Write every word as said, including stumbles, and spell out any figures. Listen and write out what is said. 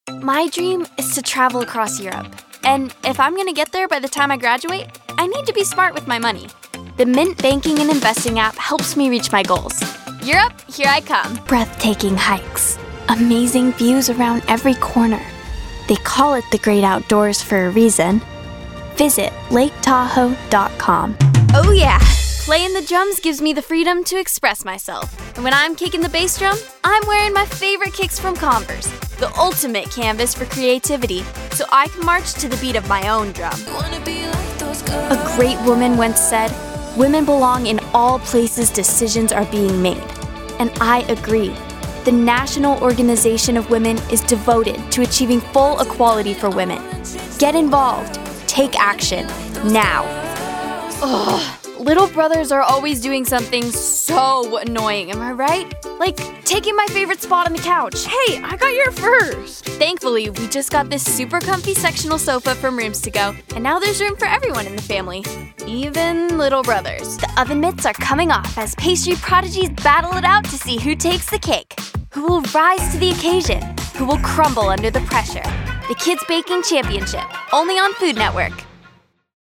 My dream is to travel across Europe. And if I'm gonna get there by the time I graduate, I need to be smart with my money. The Mint Banking and Investing app helps me reach my goals. Europe, here I come. Breathtaking hikes, amazing views around every corner. They call it the great outdoors for a reason. Visit lake tahoe dot com. Oh yeah, playing the drums gives me the freedom to express myself. And when I'm kicking the bass drum, I'm wearing my favorite kicks from Converse, the ultimate canvas for creativity, so I can march to the beat of my own drum. A great woman once said, "Women belong in all places decisions are being made." And I agree. The National Organization of Women is devoted to achieving full equality for women. Get involved. Take action. Now. Ugh. Little brothers are always doing something so annoying, am I right? Like taking my favorite spot on the couch. Hey, I got here first. Thankfully, we just got this super comfy sectional sofa from Rooms To Go, and now there's room for everyone in the family, even little brothers. The oven mitts are coming off as pastry prodigies battle it out to see who takes the cake, who will rise to the occasion, who will crumble under the pressure. The Kids Baking Championship, only on Food Network.